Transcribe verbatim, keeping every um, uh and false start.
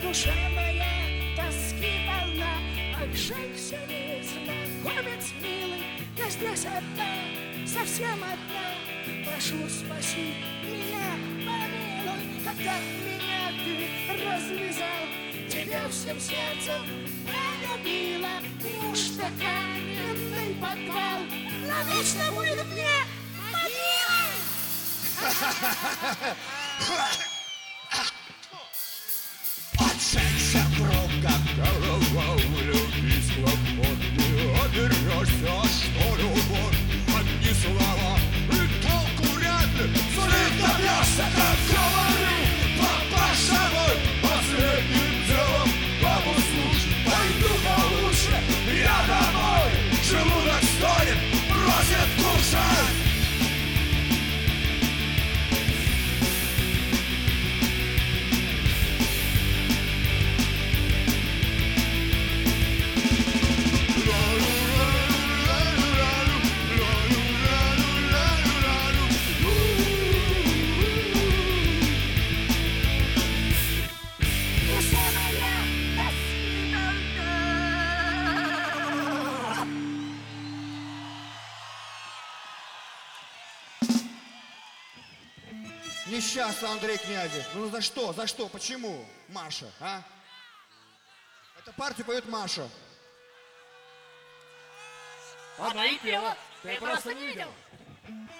душа моя тоски полна, ах, жаль, все незнакомец милый, я здесь одна, совсем одна. Прошу, спаси меня, помилуй, когда меня ты развязал, тебя всем сердцем полюбила. Неужто каменный подвал навечно будет мне могилой? Оценься кругом голову, люби свободную, оберешься, что любовь, одни слова и толку вряд ли. Злых добьешься, как говорю, папаша мой, последним делом папу слушай, пойду получше, я домой, желудок стонет, просит кушать. Несчастный Андрей Князев. Ну за что? За что? Почему? Маша, а? Эту партию поет Маша. Она и пела, ты просто не видел.